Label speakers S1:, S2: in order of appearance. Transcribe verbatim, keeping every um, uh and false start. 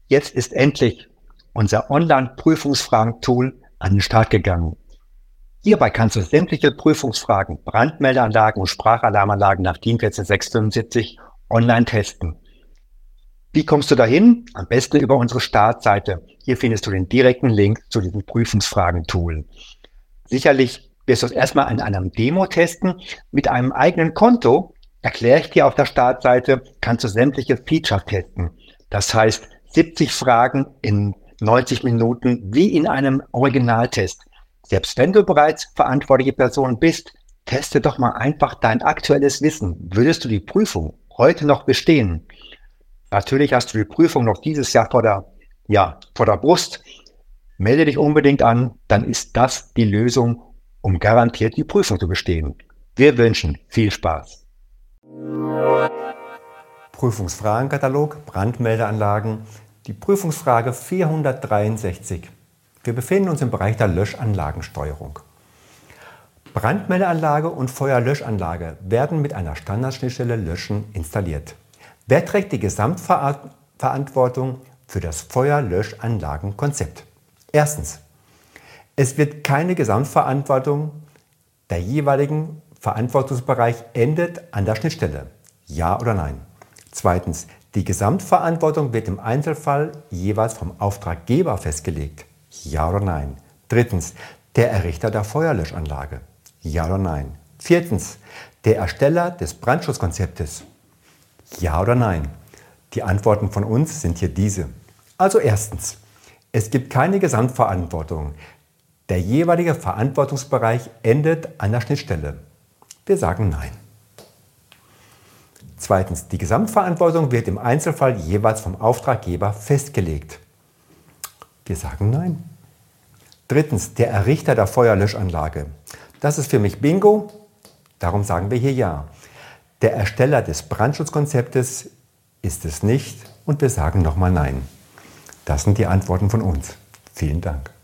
S1: Jetzt ist endlich unser Online-Prüfungsfragen-Tool an den Start gegangen. Hierbei kannst du sämtliche Prüfungsfragen, Brandmeldeanlagen und Sprachalarmanlagen nach DIN vierzehn sechs fünfundsiebzig online testen. Wie kommst du dahin? Am besten über unsere Startseite. Hier findest du den direkten Link zu diesem Prüfungsfragen-Tool. Sicherlich wirst du es erstmal an einem Demo testen. Mit einem eigenen Konto, erkläre ich dir auf der Startseite, kannst du sämtliche Features testen. Das heißt, siebzig Fragen in neunzig Minuten wie in einem Originaltest. Selbst wenn du bereits verantwortliche Person bist, teste doch mal einfach dein aktuelles Wissen. Würdest du die Prüfung heute noch bestehen? Natürlich hast du die Prüfung noch dieses Jahr vor der, ja, vor der Brust. Melde dich unbedingt an, dann ist das die Lösung, um garantiert die Prüfung zu bestehen. Wir wünschen viel Spaß.
S2: Prüfungsfragenkatalog, Brandmeldeanlagen, die Prüfungsfrage vierhundertdreiundsechzig. Wir befinden uns im Bereich der Löschanlagensteuerung. Brandmeldeanlage und Feuerlöschanlage werden mit einer Standardschnittstelle Löschen installiert. Wer trägt die Gesamtverantwortung für das Feuerlöschanlagenkonzept? Erstens. Es wird keine Gesamtverantwortung, der jeweiligen Verantwortungsbereich endet an der Schnittstelle. Ja oder nein? Zweitens. Die Gesamtverantwortung wird im Einzelfall jeweils vom Auftraggeber festgelegt. Ja oder nein? Drittens. Der Errichter der Feuerlöschanlage. Ja oder nein? Viertens. Der Ersteller des Brandschutzkonzeptes. Ja oder nein? Die Antworten von uns sind hier diese. Also erstens. Es gibt keine Gesamtverantwortung. Der jeweilige Verantwortungsbereich endet an der Schnittstelle. Wir sagen nein. Zweitens. Die Gesamtverantwortung wird im Einzelfall jeweils vom Auftraggeber festgelegt. Wir sagen nein. Drittens. Der Errichter der Feuerlöschanlage. Das ist für mich Bingo, darum sagen wir hier ja. Der Ersteller des Brandschutzkonzeptes ist es nicht und wir sagen nochmal nein. Das sind die Antworten von uns. Vielen Dank.